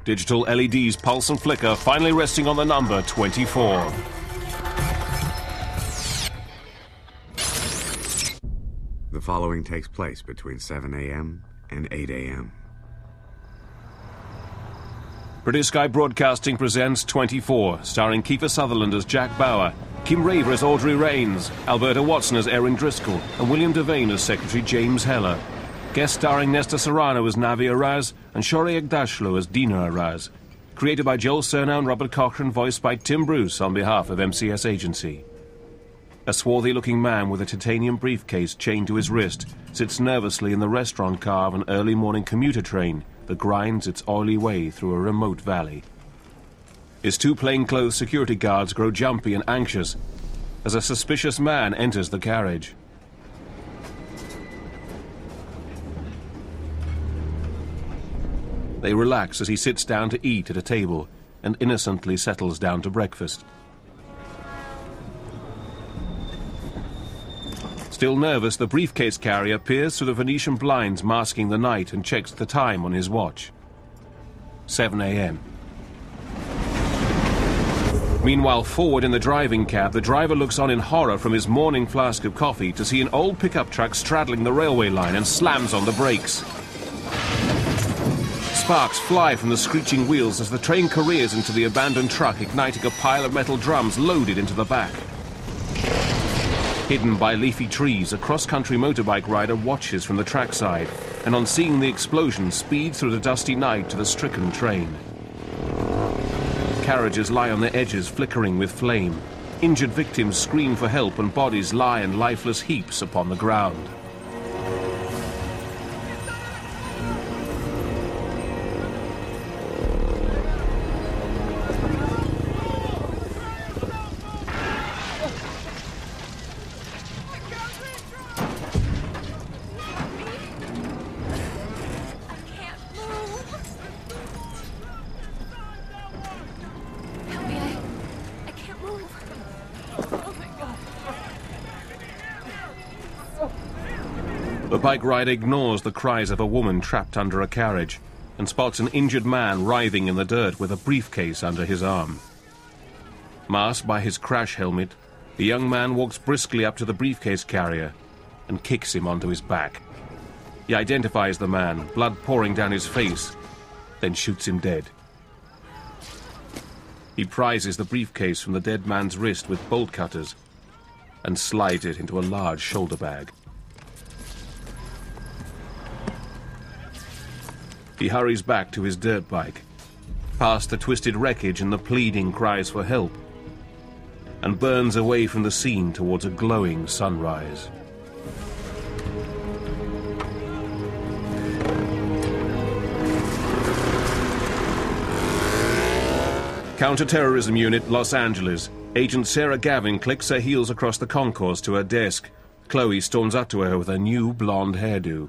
Digital LEDs pulse and flicker, finally resting on the number 24. The following takes place between 7 a.m. and 8 a.m. British Sky Broadcasting presents 24, starring Kiefer Sutherland as Jack Bauer, Kim Raver as Audrey Raines, Alberta Watson as Erin Driscoll, and William Devane as Secretary James Heller. Guest starring Nesta Serrano as Navi Araz and Shorey Agdashlu as Dina Araz. Created by Joel Cernow and Robert Cochran, voiced by Tim Bruce on behalf of MCS Agency. A swarthy-looking man with a titanium briefcase chained to his wrist sits nervously in the restaurant car of an early morning commuter train that grinds its oily way through a remote valley. His two plainclothes security guards grow jumpy and anxious as a suspicious man enters the carriage. They relax as he sits down to eat at a table and innocently settles down to breakfast. Still nervous, the briefcase carrier peers through the Venetian blinds masking the night and checks the time on his watch. 7 a.m. Meanwhile, forward in the driving cab, the driver looks on in horror from his morning flask of coffee to see an old pickup truck straddling the railway line and slams on the brakes. Sparks fly from the screeching wheels as the train careers into the abandoned truck, igniting a pile of metal drums loaded into the back. Hidden by leafy trees, a cross-country motorbike rider watches from the trackside and, on seeing the explosion, speeds through the dusty night to the stricken train. Carriages lie on their edges, flickering with flame. Injured victims scream for help and bodies lie in lifeless heaps upon the ground. The bike rider ignores the cries of a woman trapped under a carriage and spots an injured man writhing in the dirt with a briefcase under his arm. Masked by his crash helmet, the young man walks briskly up to the briefcase carrier and kicks him onto his back. He identifies the man, blood pouring down his face, then shoots him dead. He prizes the briefcase from the dead man's wrist with bolt cutters and slides it into a large shoulder bag. He hurries back to his dirt bike, past the twisted wreckage and the pleading cries for help, and burns away from the scene towards a glowing sunrise. Counter-terrorism unit, Los Angeles. Agent Sarah Gavin clicks her heels across the concourse to her desk. Chloe storms up to her with a new blonde hairdo.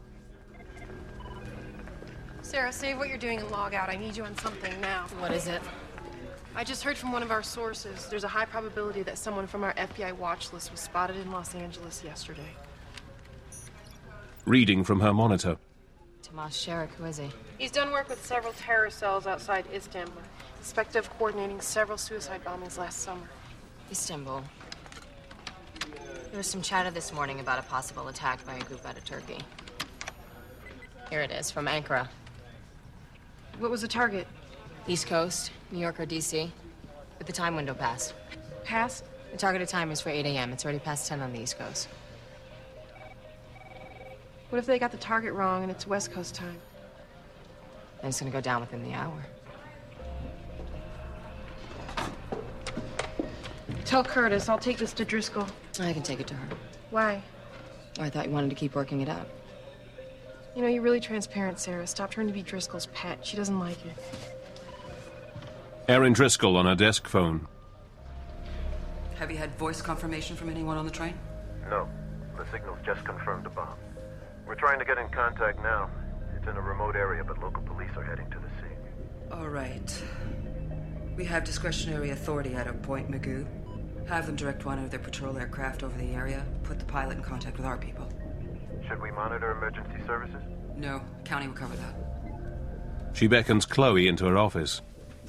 Sarah, save what you're doing and log out. I need you on something now. What is it? I just heard from one of our sources. There's a high probability that someone from our FBI watch list was spotted in Los Angeles yesterday. Reading from her monitor. Tomas Sherrick, who is he? He's done work with several terror cells outside Istanbul. Suspected of coordinating several suicide bombings last summer. Istanbul. There was some chatter this morning about a possible attack by a group out of Turkey. Here it is, from Ankara. What was the target? East Coast, New York or D.C., with the time window passed. Passed? The targeted time is for 8 a.m. It's already past 10 on the East Coast. What if they got the target wrong and it's West Coast time? And it's gonna go down within the hour. Tell Curtis I'll take this to Driscoll. I can take it to her. Why? Oh, I thought you wanted to keep working it out. You know, you're really transparent, Sarah. Stop trying to be Driscoll's pet. She doesn't like it. Erin Driscoll on her desk phone. Have you had voice confirmation from anyone on the train? No. The signal's just confirmed a bomb. We're trying to get in contact now. It's in a remote area, but local police are heading to the scene. All right. We have discretionary authority out of Point Magoo. Have them direct one of their patrol aircraft over the area. Put the pilot in contact with our people. Should we monitor emergency services? No. County will cover that. She beckons Chloe into her office.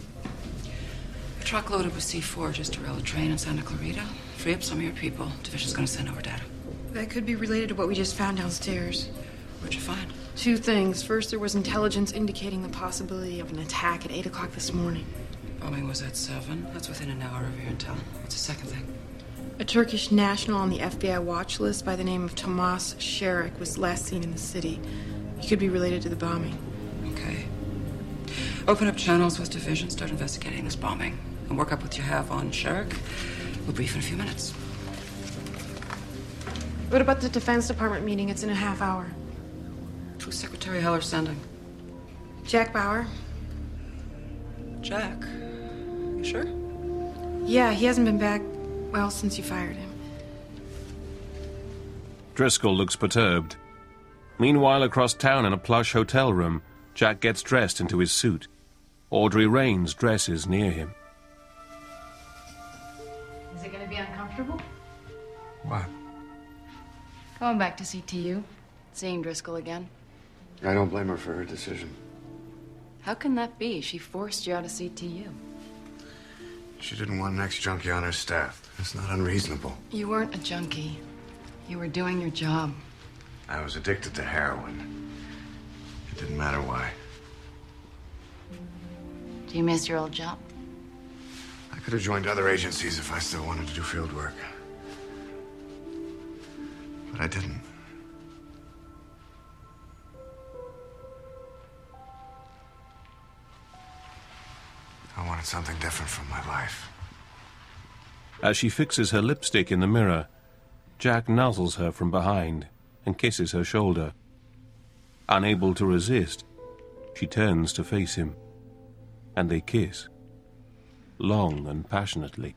A truck loaded with C4 just derailed a train in Santa Clarita. Free up some of your people. Division's gonna send over data. That could be related to what we just found downstairs. What'd you find? 2 things. First, there was intelligence indicating the possibility of an attack at 8 o'clock this morning. Bombing was at 7. That's within an hour of your intel. What's the second thing? A Turkish national on the FBI watch list by the name of Tomas Sherek was last seen in the city. He could be related to the bombing. Okay. Open up channels with Division, start investigating this bombing. And work up what you have on Sherek. We'll brief in a few minutes. What about the Defense Department meeting? It's in a half hour. Who's Secretary Heller sending? Jack Bauer? Jack. You sure? Yeah, he hasn't been back, well, since you fired him. Driscoll looks perturbed. Meanwhile, across town in a plush hotel room, Jack gets dressed into his suit. Audrey Raines dresses near him. Is it going to be uncomfortable? What? Going back to CTU, seeing Driscoll again. I don't blame her for her decision. How can that be? She forced you out of CTU. She didn't want an ex-junkie on her staff. It's not unreasonable. You weren't a junkie. You were doing your job. I was addicted to heroin. It didn't matter why. Do you miss your old job? I could have joined other agencies if I still wanted to do field work. But I didn't. I wanted something different from my life. As she fixes her lipstick in the mirror, Jack nuzzles her from behind and kisses her shoulder. Unable to resist, she turns to face him, and they kiss, long and passionately.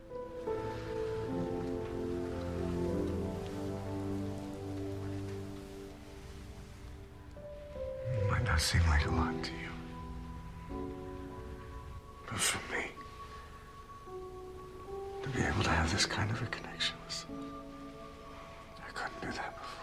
It might not seem like a lot to you, but for me, to be able to have this kind of a connection with someone, I couldn't do that before.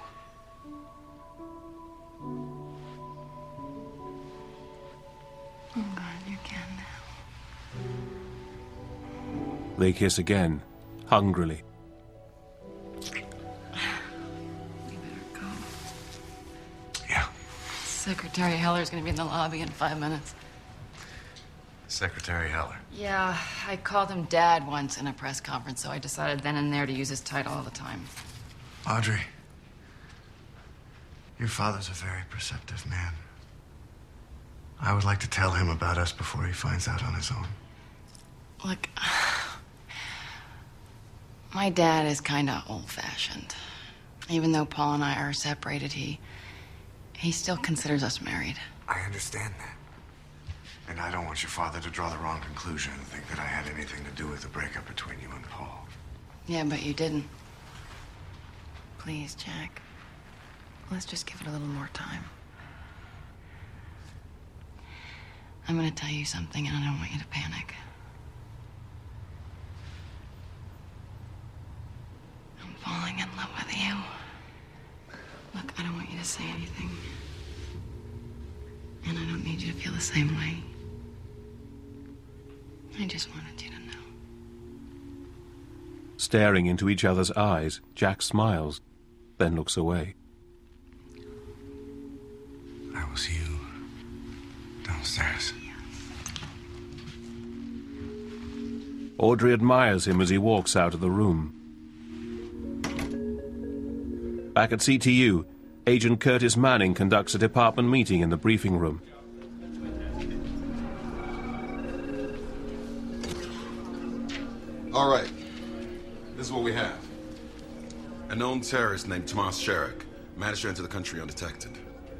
I'm glad you can now. They kiss again, hungrily. We better go. Yeah. Secretary Heller's gonna be in the lobby in 5 minutes. Secretary Heller. Yeah, I called him Dad once in a press conference, so I decided then and there to use his title all the time. Audrey, your father's a very perceptive man. I would like to tell him about us before he finds out on his own. Look, my dad is kind of old-fashioned. Even though Paul and I are separated, he still considers us married. I understand that. And I don't want your father to draw the wrong conclusion and think that I had anything to do with the breakup between you and Paul. Yeah, but you didn't. Please, Jack. Let's just give it a little more time. I'm gonna tell you something, and I don't want you to panic. I'm falling in love with you. Look, I don't want you to say anything. And I don't need you to feel the same way. I just wanted you to know. Staring into each other's eyes, Jack smiles, then looks away. I will see you downstairs. Audrey admires him as he walks out of the room. Back at CTU, Agent Curtis Manning conducts a department meeting in the briefing room. All right. This is what we have. A known terrorist named Tomas Sherek managed to enter the country undetected.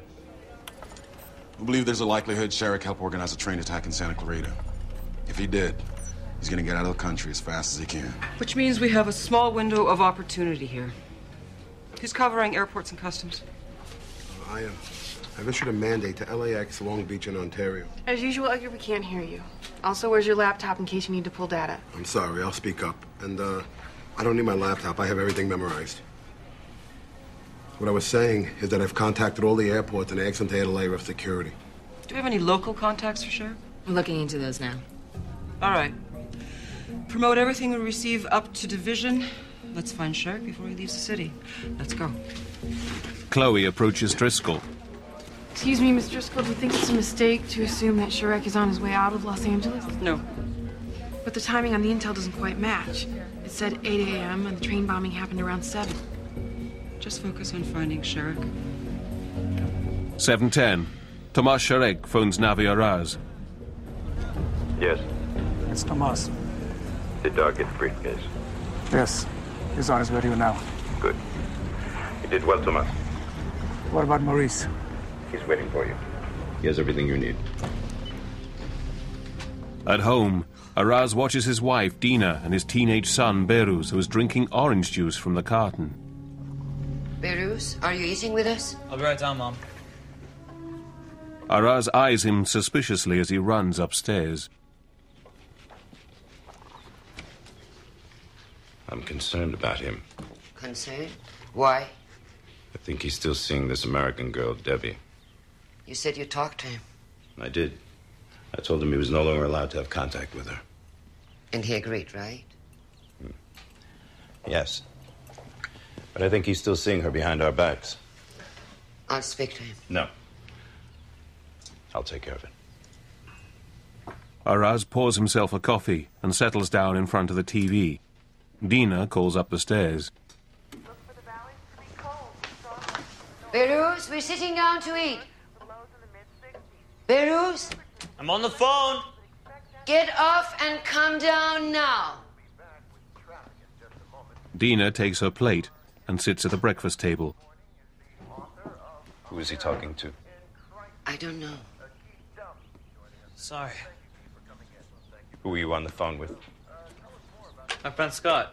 We believe there's a likelihood Sherek helped organize a train attack in Santa Clarita. If he did, he's gonna get out of the country as fast as he can. Which means we have a small window of opportunity here. Who's covering airports and customs? I've issued a mandate to LAX, Long Beach, and Ontario. As usual, Edgar, we can't hear you. Also, where's your laptop in case you need to pull data? I'm sorry, I'll speak up. And, I don't need my laptop. I have everything memorized. What I was saying is that I've contacted all the airports and asked them to add a layer of security. Do we have any local contacts for Sheriff? I'm looking into those now. All right. Promote everything we receive up to division. Let's find Sheriff before he leaves the city. Let's go. Chloe approaches Driscoll. Excuse me, Miss Driscoll, do you think it's a mistake to assume that Sharek is on his way out of Los Angeles? No. But the timing on the intel doesn't quite match. It said 8 a.m. and the train bombing happened around 7. Just focus on finding Sheriff. 7:10. Tomas Sharek phones Navi Araz. Yes, It's Tomas. the dog get the briefcase. Yes, he's on his way to you now. Good. You did well, Tomas. What about Maurice? He's waiting for you. He has everything you need. At home, Araz watches his wife, Dina, and his teenage son, Beruz, who is drinking orange juice from the carton. Beruz, are you eating with us? I'll be right down, Mom. Araz eyes him suspiciously as he runs upstairs. I'm concerned about him. Concerned? Why? I think he's still seeing this American girl, Debbie. You said you talked to him. I did. I told him he was no longer allowed to have contact with her. And he agreed, right? Yes. But I think he's still seeing her behind our backs. I'll speak to him. No. I'll take care of it. Araz pours himself a coffee and settles down in front of the TV. Dina calls up the stairs. Beruz, we're sitting down to eat. Beruz, I'm on the phone. get off and come down now. Dina takes her plate and sits at the breakfast table. Who is he talking to? I don't know. Sorry. Who were you on the phone with? My friend Scott.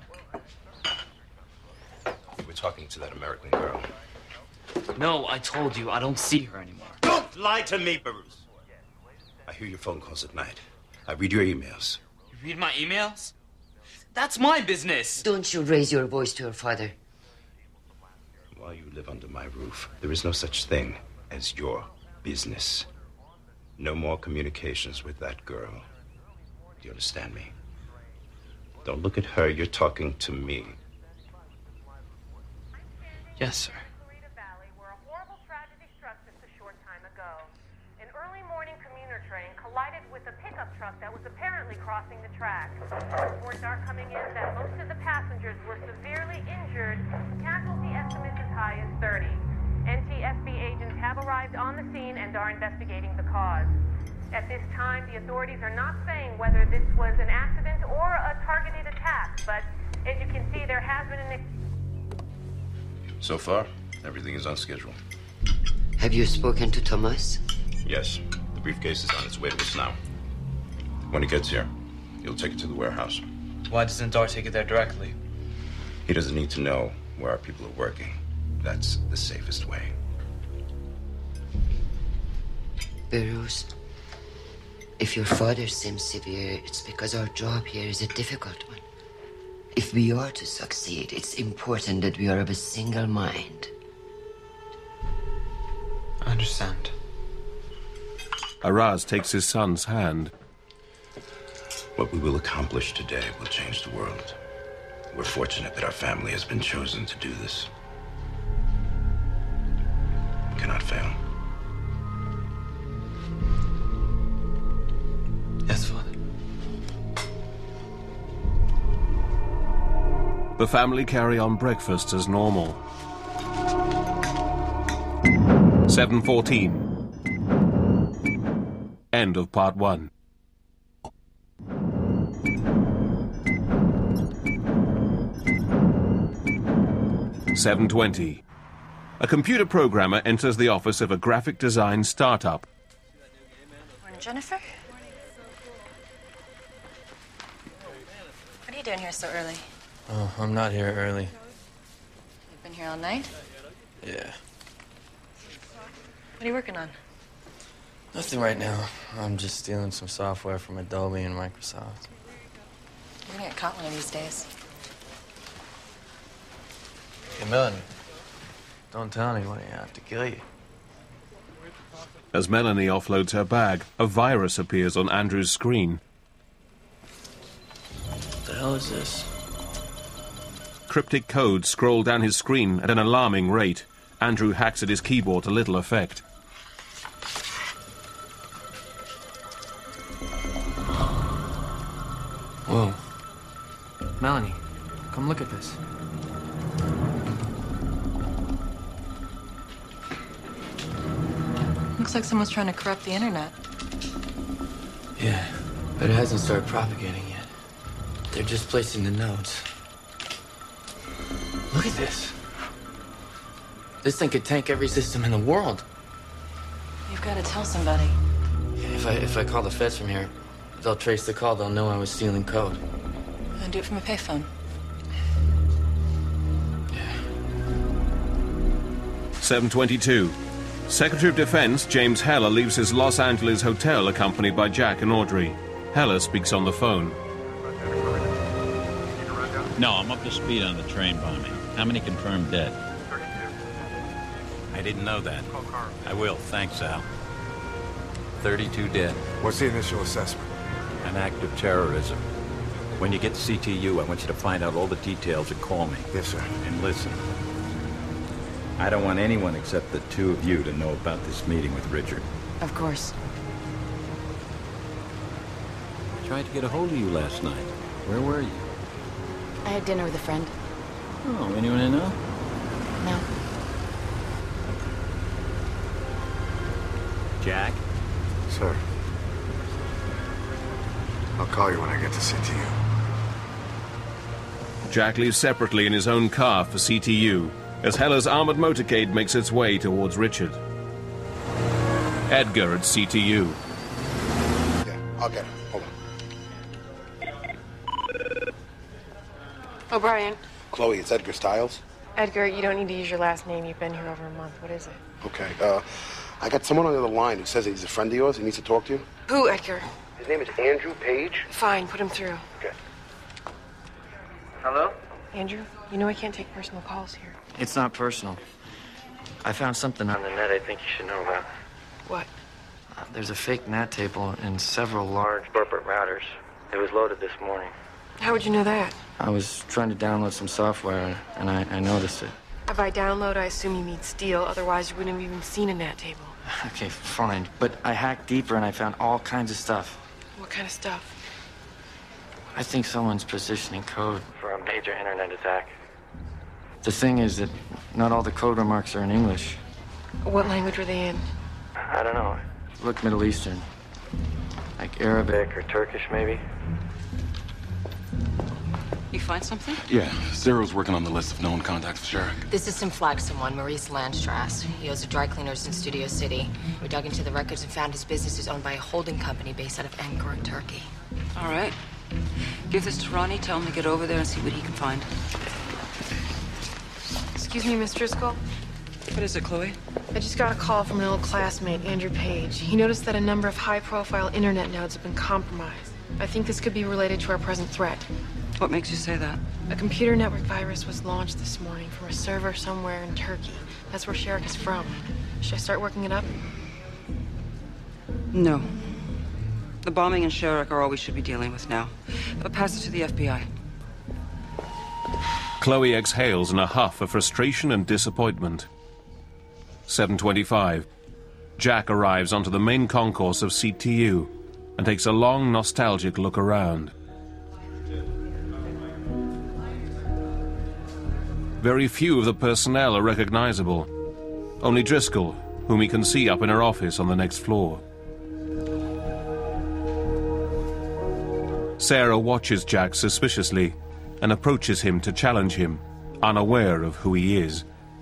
You were talking to that American girl. No, I told you, I don't see her anymore. Don't lie to me, Beruz. I hear your phone calls at night. I read your emails. You read my emails? That's my business. Don't you raise your voice to your father. While you live under my roof, there is no such thing as your business. No more communications with that girl. Do you understand me? Don't look at her. You're talking to me. Yes, sir. Where a horrible tragedy struck just a short time ago. An early morning commuter train collided with a pickup truck that was apparently crossing the tracks. Reports are coming in that most of the passengers were severely injured, casualty estimates as high as 30. NTSB agents have arrived on the scene and are investigating the cause. At this time, the authorities are not saying whether this was an accident or a targeted attack, but as you can see, there has been an... So far, everything is on schedule. Have you spoken to Tomas? Yes, the briefcase is on its way to us now. When he gets here, he'll take it to the warehouse. Why doesn't Dar take it there directly? He doesn't need to know where our people are working. That's the safest way. Beruz, if your father seems severe, it's because our job here is a difficult one. If we are to succeed, it's important that we are of a single mind. I understand. Araz takes his son's hand. What we will accomplish today will change the world. We're fortunate that our family has been chosen to do this. We cannot fail. Yes, Father. The family carry on breakfast as normal. 7:14. End of part 1. $7:20. A computer programmer enters the office of a graphic design startup. Morning, Jennifer. What are you doing here so early? Oh, I'm not here early. You've been here all night? Yeah. What are you working on? Nothing right now. I'm just stealing some software from Adobe and Microsoft. You're gonna get caught one of these days. Hey, Melanie. Don't tell anyone, I have to kill you. As Melanie offloads her bag, a virus appears on Andrew's screen. What the hell is this? Cryptic codes scroll down his screen at an alarming rate. Andrew hacks at his keyboard to little effect. Whoa. Melanie, come look at this. Looks like someone's trying to corrupt the internet. Yeah, but it hasn't started propagating yet. They're just placing the nodes. Look at this. This thing could tank every system in the world. You've got to tell somebody. If I call the feds from here, they'll trace the call. They'll know I was stealing code. And do it from a payphone. 7:22. Secretary of Defense James Heller leaves his Los Angeles hotel accompanied by Jack and Audrey. Heller speaks on the phone. No, I'm up to speed on the train bombing. How many confirmed dead? 32. I didn't know that. I will, thanks, Al. 32 dead. What's the initial assessment? An act of terrorism. When you get to CTU, I want you to find out all the details and call me. Yes, sir. And listen. I don't want anyone except the two of you to know about this meeting with Richard. Of course. I tried to get a hold of you last night. Where were you? I had dinner with a friend. Oh, anyone I know? No. Jack? Sir. I'll call you when I get to CTU. Jack leaves separately in his own car for CTU, as Heller's armored motorcade makes its way towards Richard. Edgar at CTU. Yeah, I'll get him. Hold on. O'Brien. Chloe, it's Edgar Stiles. Edgar, you don't need to use your last name. You've been here over a month. What is it? Okay, I got someone on the other line who says that he's a friend of yours. He needs to talk to you. Who, Edgar? His name is Andrew Page. Fine, put him through. Okay. Hello? Andrew, you know I can't take personal calls here. It's not personal. I found something on the net I think you should know about. What? There's a fake NAT table and several large corporate routers. It was loaded this morning. How would you know that? I was trying to download some software, and I noticed it. If I download, I assume you mean steal. Otherwise, you wouldn't have even seen a NAT table. Okay, fine. But I hacked deeper, and I found all kinds of stuff. What kind of stuff? I think someone's positioning code for a major internet attack. The thing is that not all the code remarks are in English. What language were they in? I don't know. Look Middle Eastern. Like Arabic or Turkish, maybe. You find something? Yeah, Sarah's working on the list of known contacts for Sherrick. This is from someone, Maurice Landstrass. He owns a dry cleaners in Studio City. We dug into the records and found his business is owned by a holding company based out of Ankara, Turkey. All right. Give this to Ronnie. Tell him to get over there and see what he can find. Excuse me, Miss Driscoll? What is it, Chloe? I just got a call from an old classmate, Andrew Page. He noticed that a number of high-profile internet nodes have been compromised. I think this could be related to our present threat. What makes you say that? A computer network virus was launched this morning from a server somewhere in Turkey. That's where Sherrick is from. Should I start working it up? No. The bombing and Sherrick are all we should be dealing with now. Pass it to the FBI. Chloe exhales in a huff of frustration and disappointment. 7:25. Jack arrives onto the main concourse of CTU and takes a long, nostalgic look around. Very few of the personnel are recognizable. Only Driscoll, whom he can see up in her office on the next floor. Sarah watches Jack suspiciously and approaches him to challenge him, unaware of who he is.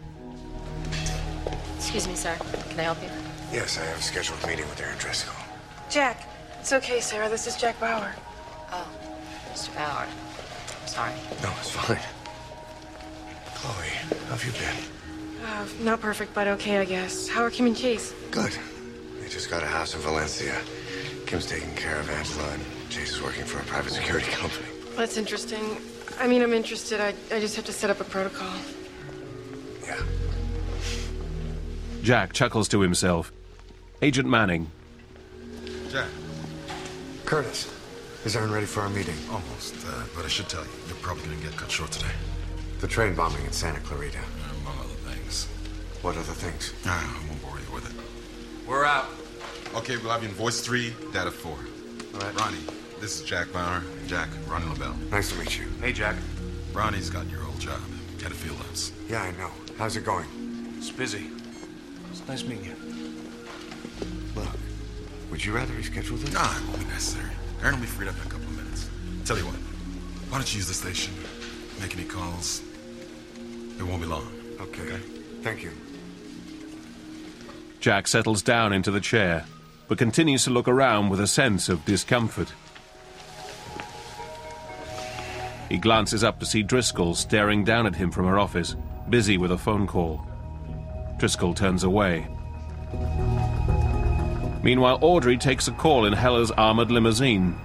Excuse me, sir. Can I help you? Yes, I have a scheduled meeting with Aaron Driscoll. Jack, it's okay, Sarah. This is Jack Bauer. Oh, Mr. Bauer. I'm sorry. No, it's fine. Chloe, how have you been? Not perfect, but okay, I guess. How are Kim and Chase? Good. They just got a house in Valencia. Kim's taking care of Angela, and Chase is working for a private security company. That's interesting. I mean, I'm interested. I just have to set up a protocol. Yeah. Jack chuckles to himself. Agent Manning. Jack. Curtis, is Aaron ready for our meeting? Almost, but I should tell you, you're probably gonna get cut short today. The train bombing in Santa Clarita. Among other things. What other things? I won't bore you with it. We're out. Okay, we'll have you in voice 3, data 4. All right. Ronnie, this is Jack Bauer. Jack, Ronnie LaBelle. Nice to meet you. Hey, Jack. Ronnie's got your old job. Head of field ops. Yeah, I know. How's it going? It's busy. It's nice meeting you. Look, would you rather reschedule this? Nah, it won't be necessary. Aaron will be freed up in a couple of minutes. Tell you what, why don't you use the station? Make any calls. It won't be long. Okay. Thank you. Jack settles down into the chair, but continues to look around with a sense of discomfort. He glances up to see Driscoll staring down at him from her office, busy with a phone call. Driscoll turns away. Meanwhile, Audrey takes a call in Heller's armored limousine.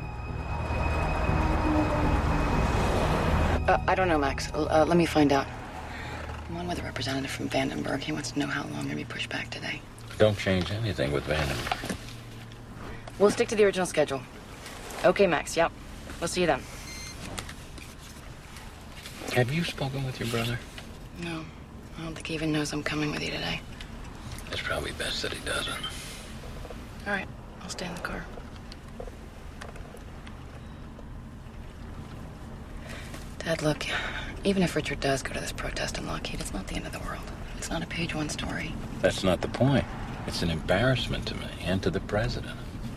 I don't know, Max. Let me find out. I'm on with a representative from Vandenberg. He wants to know how long you'll be pushed back today. Don't change anything with Vandenberg. We'll stick to the original schedule. Okay, Max. Yep. We'll see you then. Have you spoken with your brother? No. I don't think he even knows I'm coming with you today. It's probably best that he doesn't. All right. I'll stay in the car. Dad, look. Even if Richard does go to this protest in Lockheed, it's not the end of the world. It's not a page 1 story. That's not the point. It's an embarrassment to me and to the president.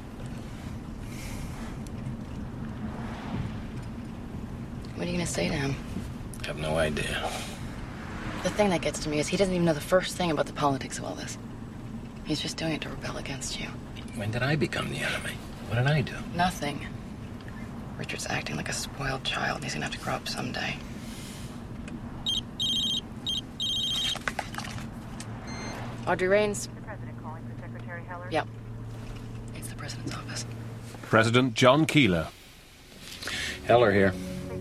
What are you going to say to him? I have no idea. The thing that gets to me is he doesn't even know the first thing about the politics of all this. He's just doing it to rebel against you. When did I become the enemy? What did I do? Nothing. Richard's acting like a spoiled child, and he's gonna have to grow up someday. Audrey Raines. The president calling for Secretary Heller? Yep. It's the president's office. President John Keeler. Heller here.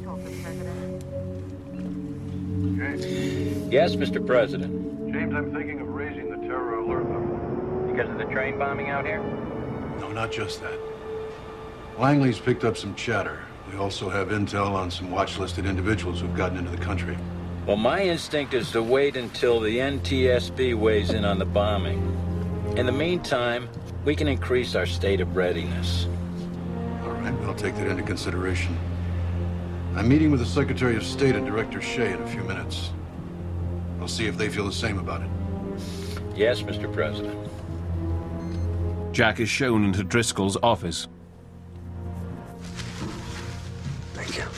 Yes, Mr. President. James, I'm thinking of raising the terror alert level. Because of the train bombing out here? No, not just that. Langley's picked up some chatter. We also have intel on some watch-listed individuals who've gotten into the country. Well, my instinct is to wait until the NTSB weighs in on the bombing. In the meantime, we can increase our state of readiness. All right, I'll take that into consideration. I'm meeting with the Secretary of State and Director Shea in a few minutes. I'll see if they feel the same about it. Yes, Mr. President. Jack is shown into Driscoll's office. Thank you.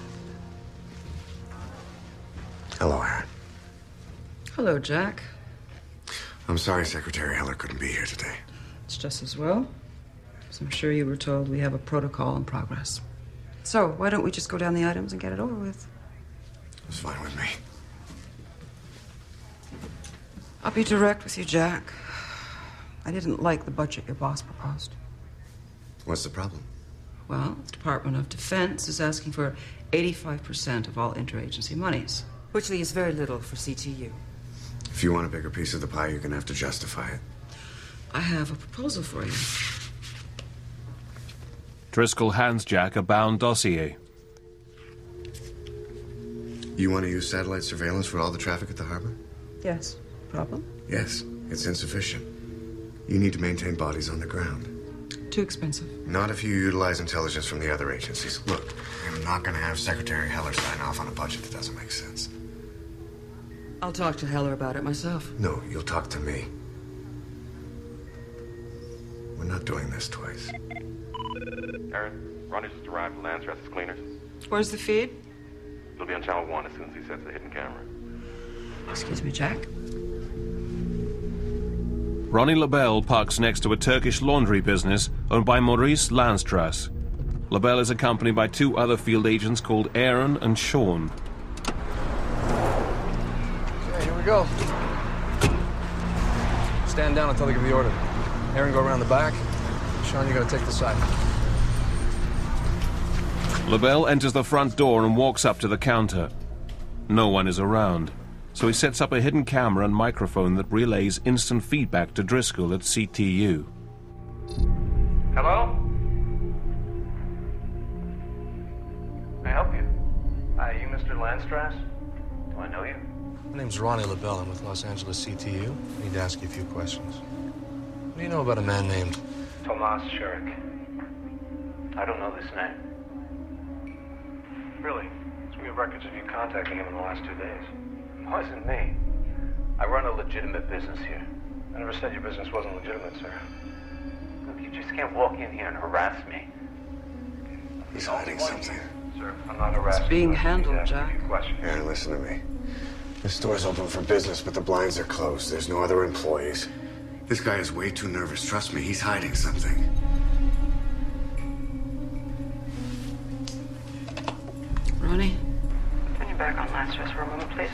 Hello, Aaron. Hello, Jack. I'm sorry Secretary Heller couldn't be here today. It's just as well. As I'm sure you were told, we have a protocol in progress. So, why don't we just go down the items and get it over with? It's fine with me. I'll be direct with you, Jack. I didn't like the budget your boss proposed. What's the problem? Well, the Department of Defense is asking for 85% of all interagency monies, which leaves very little for CTU. If you want a bigger piece of the pie, you're gonna have to justify it. I have a proposal for you. Driscoll hands Jack a bound dossier. You want to use satellite surveillance for all the traffic at the harbor? Yes. Problem? Yes, it's insufficient. You need to maintain bodies on the ground. Too expensive. Not if you utilize intelligence from the other agencies. Look, I'm not going to have Secretary Heller sign off on a budget that doesn't make sense. I'll talk to Heller about it myself. No, you'll talk to me. We're not doing this twice. Aaron, Ronnie just arrived at Lance Ress's cleaners. Where's the feed? It'll be on channel 1 as soon as he sets the hidden camera. Excuse me, Jack. Ronnie LaBelle parks next to a Turkish laundry business owned by Maurice Landstrass. LaBelle is accompanied by 2 other field agents called Aaron and Sean. Okay, here we go. Stand down until they give the order. Aaron, go around the back. Sean, you gotta take the side. LaBelle enters the front door and walks up to the counter. No one is around. so he sets up a hidden camera and microphone that relays instant feedback to Driscoll at CTU. Hello? May I help you? Hi, are you Mr. Landstrass? Do I know you? My name's Ronnie LaBelle. I'm with Los Angeles CTU. I need to ask you a few questions. What do you know about a man named... Tomas Shurik. I don't know this name. Really? So we have records of you contacting him in the last 2 days. It wasn't me. I run a legitimate business here. I never said your business wasn't legitimate, sir. Look, you just can't walk in here and harass me. He's hiding something. Sir, I'm not harassing. It's being you. handled, Jack. Aaron, listen to me. The store's open for business, but the blinds are closed. There's no other employees. This guy is way too nervous. Trust me, he's hiding something. Ronnie? Turn you back on Landstrass for a moment, please.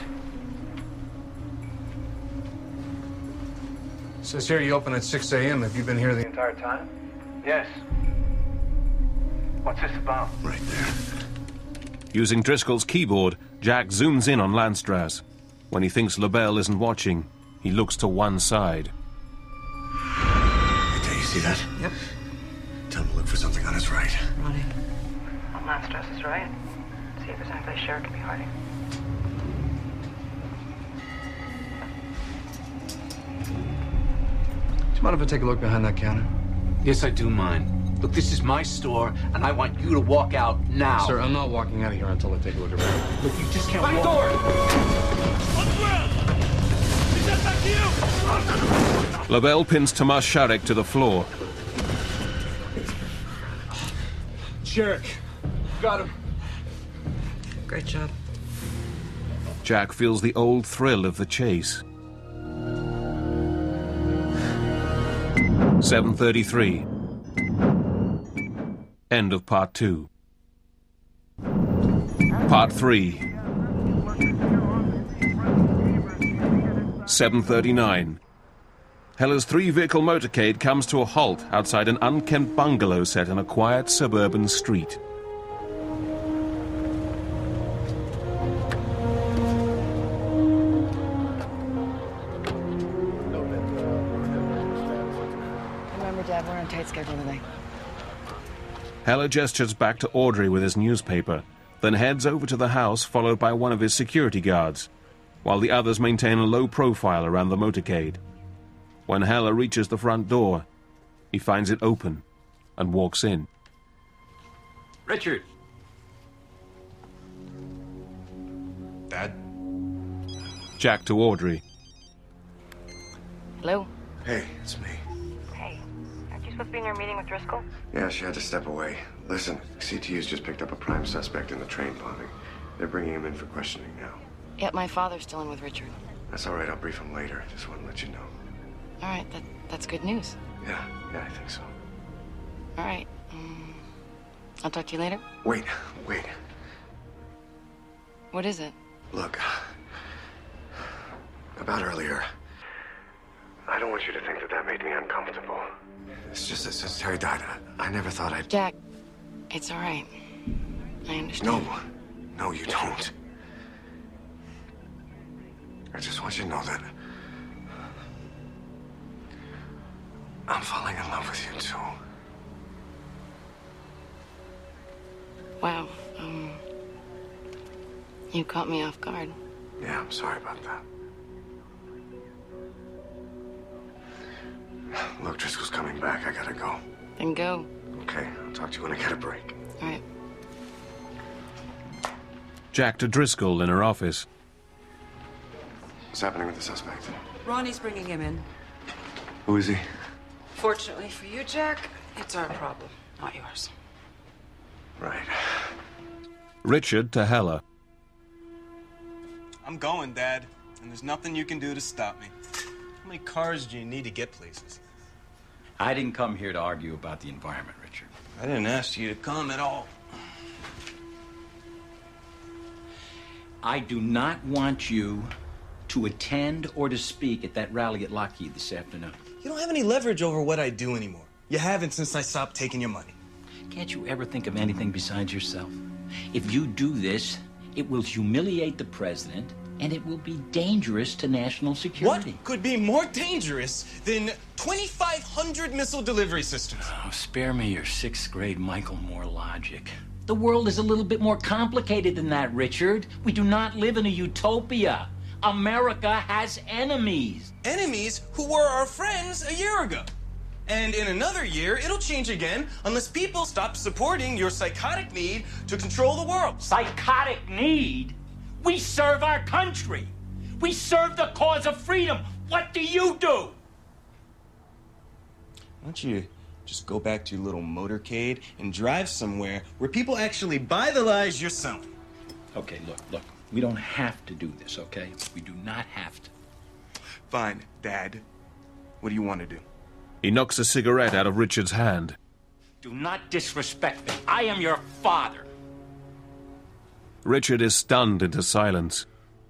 Says here you open at 6 a.m. Have you been here the entire time? Yes. What's this about? Right there. Using Driscoll's keyboard, Jack zooms in on Landstrass. When he thinks LaBelle isn't watching, he looks to one side. Hey, you see that? Yep. Tell him to look for something on his right. Ronnie. On Landstrass is right. See if there's any place Shurik could be hiding. Do you mind if I take a look behind that counter? Yes, I do mind. Look, this is my store, and I want you to walk out now. Sir, I'm not walking out of here until I take a look around. Look, you just can't Back walk. door! On the ground! Is that back to you? LaBelle pins Tomas Shurik to the floor. Shurik. Got him. Great job. Jack feels the old thrill of the chase. 7:33. End of part 2. Part 3. 7:39. Hella's 3-vehicle motorcade comes to a halt outside an unkempt bungalow set in a quiet suburban street. Remember, Dad, we're on a tight schedule today. Hella gestures back to Audrey with his newspaper, then heads over to the house followed by one of his security guards, while the others maintain a low profile around the motorcade. When Hella reaches the front door, he finds it open and walks in. Richard. Dad? Jack to Audrey. Hello? Hey, it's me. Hey, aren't you supposed to be in your meeting with Driscoll? Yeah, she had to step away. Listen, CTU's just picked up a prime suspect in the train bombing. They're bringing him in for questioning now. Yep, my father's still in with Richard. That's all right, I'll brief him later. Just want to let you know. All right, that's good news. Yeah, I think so. All right, I'll talk to you later. Wait. What is it? Look, about earlier, I don't want you to think that made me uncomfortable. It's just that since Terry died, I never thought I'd... Jack, it's all right. I understand. No, you don't. I just want you to know that I'm falling in love with you, too. Wow, you caught me off guard. Yeah, I'm sorry about that. Look, Driscoll's coming back. I gotta go. Then go. Okay, I'll talk to you when I get a break. All right. Jack to Driscoll in her office. What's happening with the suspect? Ronnie's bringing him in. Who is he? Fortunately for you, Jack, it's our problem, not yours. Right. Richard to Hella. I'm going, Dad, and there's nothing you can do to stop me. How many cars do you need to get places? I didn't come here to argue about the environment, Richard. I didn't ask you to come at all. I do not want you to attend or to speak at that rally at Lockheed this afternoon. You don't have any leverage over what I do anymore. You haven't since I stopped taking your money. Can't you ever think of anything besides yourself? If you do this, it will humiliate the president, and it will be dangerous to national security. What could be more dangerous than 2,500 missile delivery systems? Oh, spare me your 6th grade Michael Moore logic. The world is a little bit more complicated than that, Richard. We do not live in a utopia. America has enemies. Enemies who were our friends a year ago. And in another year, it'll change again unless people stop supporting your psychotic need to control the world. Psychotic need? We serve our country. We serve the cause of freedom. What do you do? Why don't you just go back to your little motorcade and drive somewhere where people actually buy the lies you're selling? Okay, look. We don't have to do this, okay? We do not have to. Fine, Dad. What do you want to do? He knocks a cigarette out of Richard's hand. Do not disrespect me. I am your father. Richard is stunned into silence.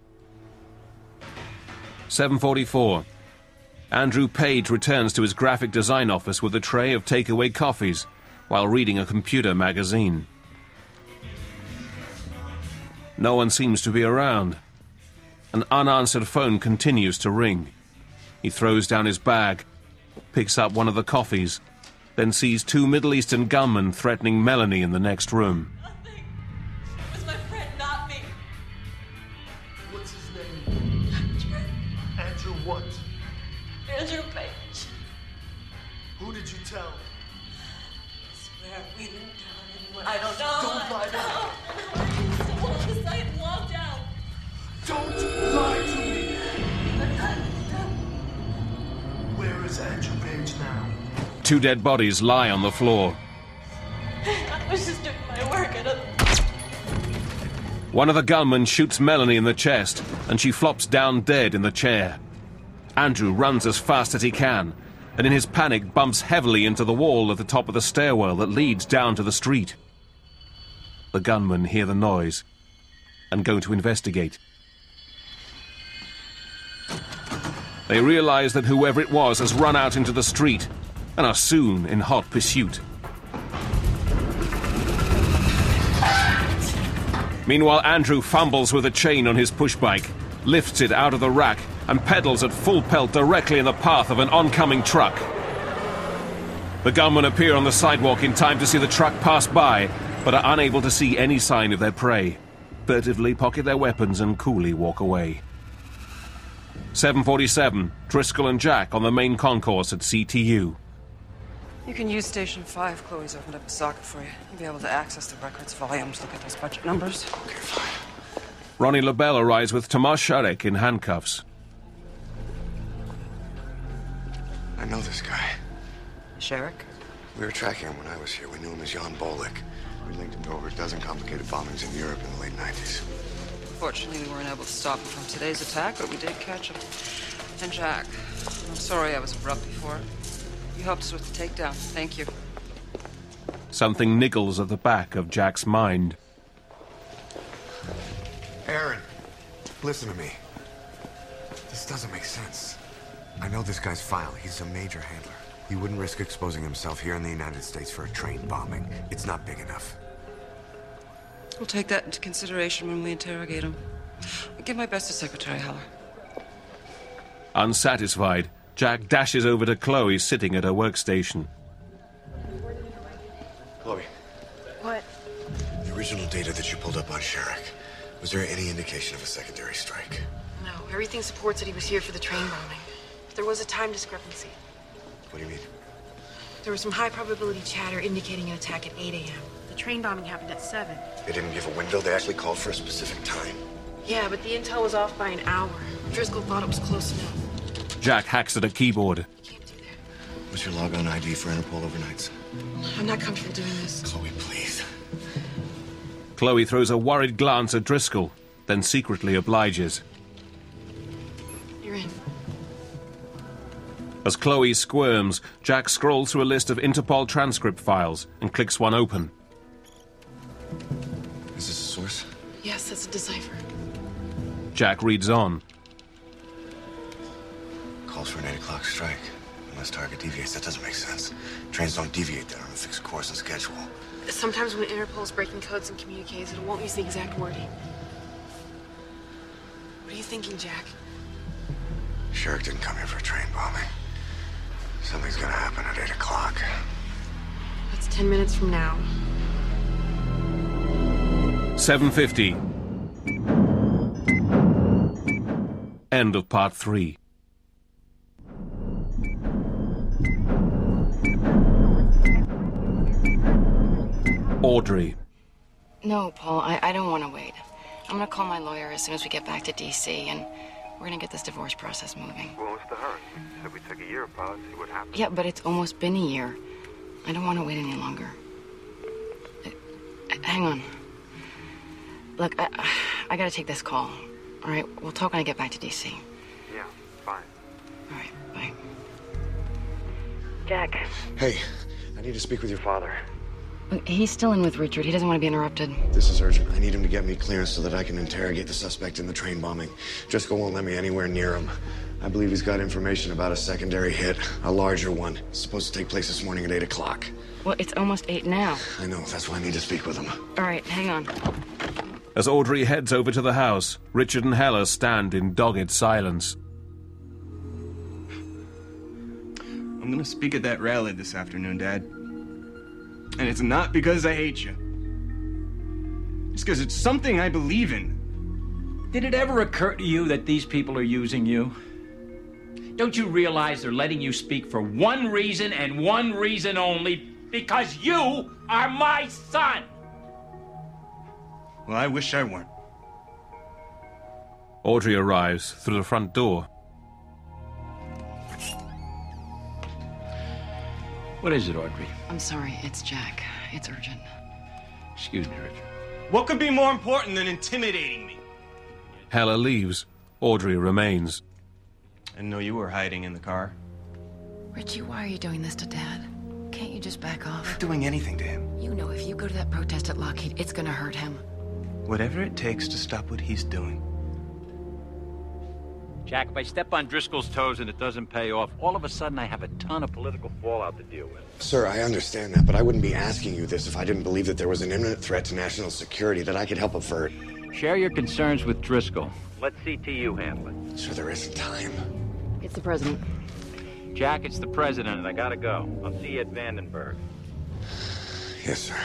7:44. Andrew Page returns to his graphic design office with a tray of takeaway coffees while reading a computer magazine. No one seems to be around. An unanswered phone continues to ring. He throws down his bag, picks up one of the coffees, then sees 2 Middle Eastern gunmen threatening Melanie in the next room. It was my friend, not me. What's his name? Andrew what? Andrew Page. Who did you tell? I swear we didn't tell anyone. I don't know. Don't lie to me. The site locked down. Don't lie to me. Where is Andrew Page now? 2 dead bodies lie on the floor. I was just doing my work. One of the gunmen shoots Melanie in the chest, and she flops down dead in the chair. Andrew runs as fast as he can, and in his panic bumps heavily into the wall at the top of the stairwell that leads down to the street. The gunmen hear the noise and go to investigate. They realize that whoever it was has run out into the street and are soon in hot pursuit. Meanwhile, Andrew fumbles with a chain on his pushbike, lifts it out of the rack, and pedals at full pelt directly in the path of an oncoming truck. The gunmen appear on the sidewalk in time to see the truck pass by, but are unable to see any sign of their prey. Furtively pocket their weapons and coolly walk away. 7:47, Driscoll and Jack on the main concourse at CTU. You can use Station 5. Chloe's opened up a socket for you. You'll be able to access the records volumes, look at those budget numbers. Okay, fine. Ronnie LaBelle arrives with Tomas Sharek in handcuffs. I know this guy. Sharek? We were tracking him when I was here. We knew him as Jan Bolik. We linked him to over a dozen complicated bombings in Europe in the late 90s. Fortunately, we weren't able to stop him from today's attack, but we did catch him. And Jack. I'm sorry I was abrupt before. You helped us with the takedown. Thank you. Something niggles at the back of Jack's mind. Aaron, listen to me. This doesn't make sense. I know this guy's file. He's a major handler. He wouldn't risk exposing himself here in the United States for a train bombing. It's not big enough. We'll take that into consideration when we interrogate him. I'll give my best to Secretary Heller. Unsatisfied, Jack dashes over to Chloe sitting at her workstation. Chloe. What? The original data that you pulled up on Sharek, was there any indication of a secondary strike? No, everything supports that he was here for the train bombing. But there was a time discrepancy. What do you mean? There was some high probability chatter indicating an attack at 8 a.m. The train bombing happened at 7. They didn't give a window. They actually called for a specific time. Yeah, but the intel was off by an hour. Driscoll thought it was close enough. Jack hacks at a keyboard. What's your logon ID for Interpol overnights? I'm not comfortable doing this. Chloe, please. Chloe throws a worried glance at Driscoll, then secretly obliges. You're in. As Chloe squirms, Jack scrolls through a list of Interpol transcript files and clicks one open. Is this a source? Yes, that's a decipher. Jack reads on. Calls for an 8 o'clock strike. Unless target deviates, that doesn't make sense. Trains don't deviate. They're on a fixed course and schedule. Sometimes when Interpol's breaking codes and communiques, it won't use the exact wording. What are you thinking, Jack? Sherrick didn't come here for a train bombing. Something's gonna happen at 8 o'clock. That's 10 minutes from now. 7:50. End of part 3. Audrey. No, Paul, I don't want to wait. I'm gonna call my lawyer as soon as we get back to D.C., and we're gonna get this divorce process moving. Well, what's the hurry? You said we took a year apart, see what happens. Yeah, but it's almost been a year. I don't want to wait any longer. Hang on. Look, I gotta take this call. All right, we'll talk when I get back to D.C. Yeah, fine. All right, bye. Jack. Hey, I need to speak with your father. Look, he's still in with Richard. He doesn't want to be interrupted. This is urgent. I need him to get me clearance so that I can interrogate the suspect in the train bombing. Driscoll won't let me anywhere near him. I believe he's got information about a secondary hit, a larger one. It's supposed to take place this morning at 8 o'clock. Well, it's almost 8 now. I know, that's why I need to speak with him. All right, hang on. As Audrey heads over to the house, Richard and Heller stand in dogged silence. I'm gonna speak at that rally this afternoon, Dad. And it's not because I hate you. It's because it's something I believe in. Did it ever occur to you that these people are using you? Don't you realize they're letting you speak for one reason and one reason only? Because you are my son! Well, I wish I weren't. Audrey arrives through the front door. What is it, Audrey? I'm sorry, it's Jack. It's urgent. Excuse me, Richard. What could be more important than intimidating me? Heller leaves. Audrey remains. I know you were hiding in the car. Richie, why are you doing this to Dad? Can't you just back off? I'm not doing anything to him. You know, if you go to that protest at Lockheed, it's gonna hurt him. Whatever it takes to stop what he's doing. Jack, if I step on Driscoll's toes and it doesn't pay off, all of a sudden I have a ton of political fallout to deal with. Sir, I understand that, but I wouldn't be asking you this if I didn't believe that there was an imminent threat to national security that I could help avert. Share your concerns with Driscoll. Let CTU handle it. Sir, there isn't time. It's the president. Jack, it's the president, and I gotta go. I'll see you at Vandenberg. Yes, sir.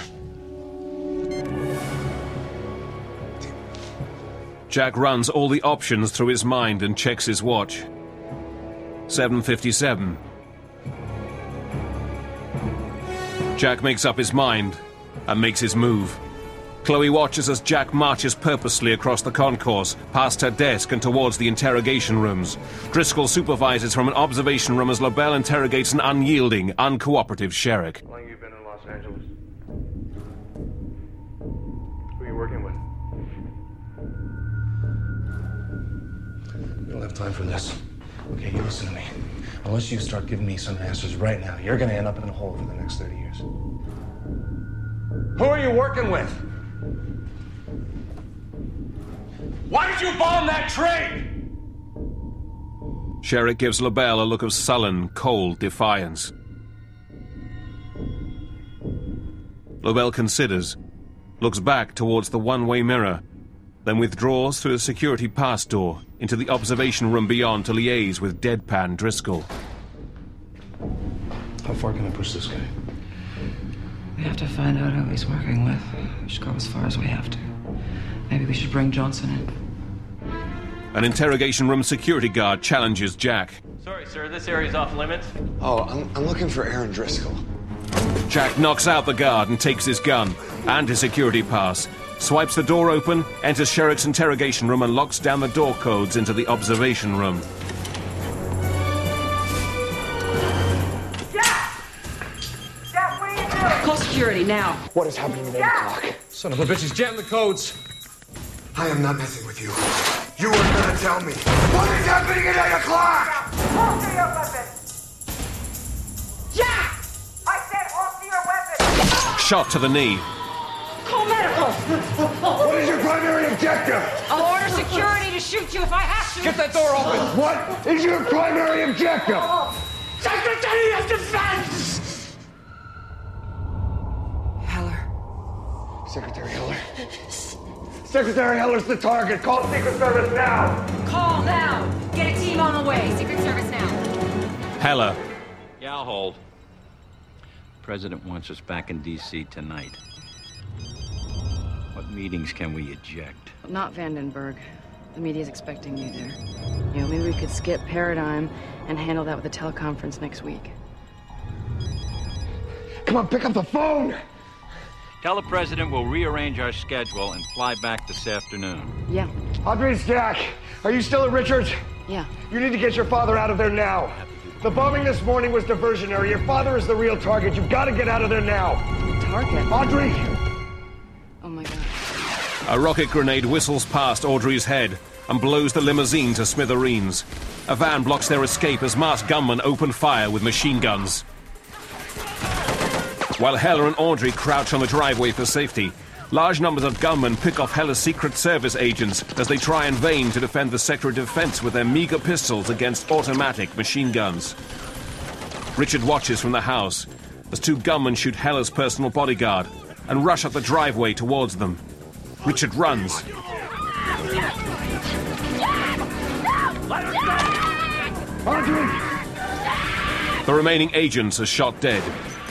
Jack runs all the options through his mind and checks his watch. 7:57. Jack makes up his mind and makes his move. Chloe watches as Jack marches purposely across the concourse, past her desk and towards the interrogation rooms. Driscoll supervises from an observation room as LaBelle interrogates an unyielding, uncooperative Sherrick. How long have you been in Los Angeles? Who are you working with? We don't have time for this. Okay, you listen to me. Unless you start giving me some answers right now, you're gonna end up in a hole for the next 30 years. Who are you working with? Why did you bomb that train? Sherrick gives LaBelle a look of sullen, cold defiance. LaBelle considers, looks back towards the one-way mirror, then withdraws through the security pass door into the observation room beyond to liaise with deadpan Driscoll. How far can I push this guy? We have to find out who he's working with. We should go as far as we have to. Maybe we should bring Johnson in. An interrogation room security guard challenges Jack. Sorry, sir, this area's off limits. Oh, I'm looking for Aaron Driscoll. Jack knocks out the guard and takes his gun and his security pass, swipes the door open, enters Sherrick's interrogation room and locks down the door codes into the observation room. Jack, what are you doing? Call security now. What is happening at 8 o'clock? Son of a bitch, he's jamming the codes. I am not messing with you. You are gonna tell me. What is happening at 8 o'clock? Holster your weapon! Jack! I said holster your weapon! Shot to the knee. Call medical! What is your primary objective? I'll order security to shoot you if I have to. Get that door open! What is your primary objective? Secretary of Defense! Heller. Secretary Heller. Secretary Heller's the target. Call Secret Service now. Call now. Get a team on the way. Secret Service now. Heller. Yeah, I'll hold. The President wants us back in D.C. tonight. What meetings can we eject? Not Vandenberg. The media's expecting you there. You know, maybe we could skip Paradigm and handle that with a teleconference next week. Come on, pick up the phone. Tell the President we'll rearrange our schedule and fly back this afternoon. Yeah. Audrey's Jack. Are you still at Richards? Yeah. You need to get your father out of there now. The bombing this morning was diversionary. Your father is the real target. You've got to get out of there now. Target? Audrey! Oh my God. A rocket grenade whistles past Audrey's head and blows the limousine to smithereens. A van blocks their escape as masked gunmen open fire with machine guns. While Heller and Audrey crouch on the driveway for safety, large numbers of gunmen pick off Heller's Secret Service agents as they try in vain to defend the Secretary of Defense with their meager pistols against automatic machine guns. Richard watches from the house as two gunmen shoot Heller's personal bodyguard and rush up the driveway towards them. Richard runs. Audrey! The remaining agents are shot dead.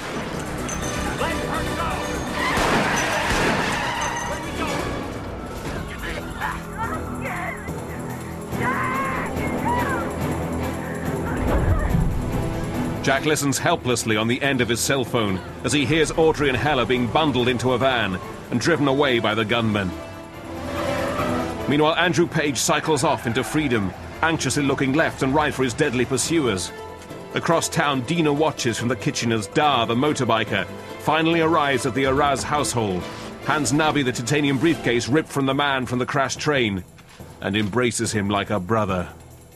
Jack listens helplessly on the end of his cell phone as he hears Audrey and Heller being bundled into a van and driven away by the gunmen. Meanwhile, Andrew Page cycles off into freedom, anxiously looking left and right for his deadly pursuers. Across town, Dina watches from the kitchen as Dar, the motorbiker, finally arrives at the Araz household, hands Navi the titanium briefcase ripped from the man from the crashed train, and embraces him like a brother.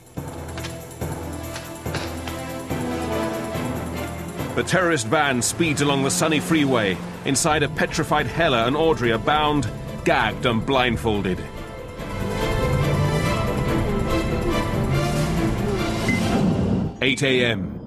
The terrorist van speeds along the sunny freeway. Inside, a petrified Heller and Audrey are bound, gagged and blindfolded. "8 a.m.